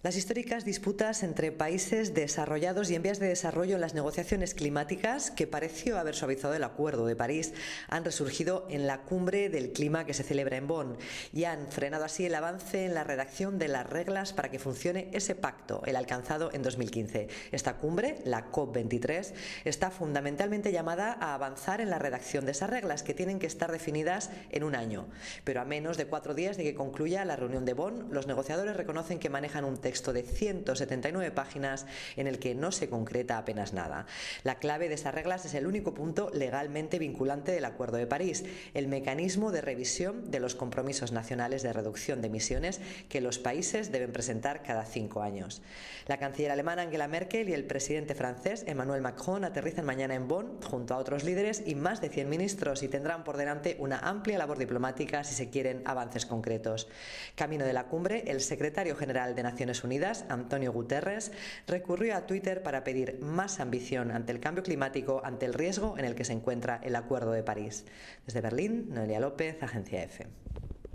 Las históricas disputas entre países desarrollados y en vías de desarrollo en las negociaciones climáticas, que pareció haber suavizado el Acuerdo de París, han resurgido en la cumbre del clima que se celebra en Bonn y han frenado así el avance en la redacción de las reglas para que funcione ese pacto, el alcanzado en 2015. Esta cumbre, la COP23, está fundamentalmente llamada a avanzar en la redacción de esas reglas, que tienen que estar definidas en un año. Pero a menos de 4 días de que concluya la reunión de Bonn, los negociadores reconocen que manejan un texto de 179 páginas en el que no se concreta apenas nada. La clave de esas reglas es el único punto legalmente vinculante del Acuerdo de París, el mecanismo de revisión de los compromisos nacionales de reducción de emisiones que los países deben presentar cada 5 años. La canciller alemana Angela Merkel y el presidente francés Emmanuel Macron aterrizan mañana en Bonn junto a otros líderes y más de 100 ministros y tendrán por delante una amplia labor diplomática si se quieren avances concretos. Camino de la cumbre, el secretario general de Naciones Unidas, Antonio Guterres, recurrió a Twitter para pedir más ambición ante el cambio climático, ante el riesgo en el que se encuentra el Acuerdo de París. Desde Berlín, Noelia López, Agencia EFE.